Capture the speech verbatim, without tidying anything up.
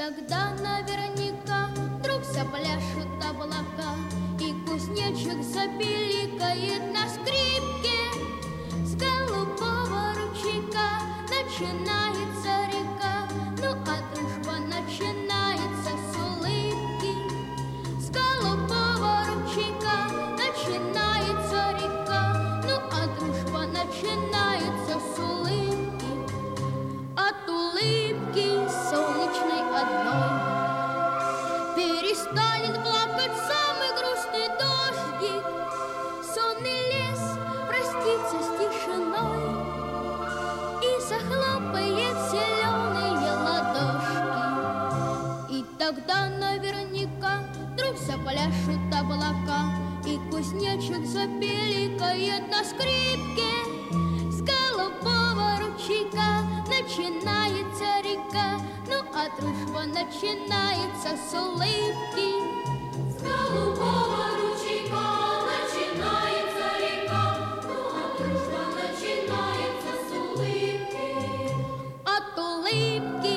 тогда наверняка вдруг запляшут облака, и кузнечик запиликает на скрипке. С голубого ручейка начинается река, ну а дружба начинается с улыбки. С голубого ручейка начинается река, ну а дружба начинается с улыбки. От улыбки солнечной одной перестанет плакать самый грустный дождик. Сонный лес простится с тишиной и захлопает зеленые ладошки. И тогда наверняка вдруг запляшут облака, и кузнечик запиликает на скрипке. С голубого ручейка начинается река, ну а дружба начинается с улыбки. С голубого ручейка начинается река, ну а дружба начинается с улыбки. От улыбки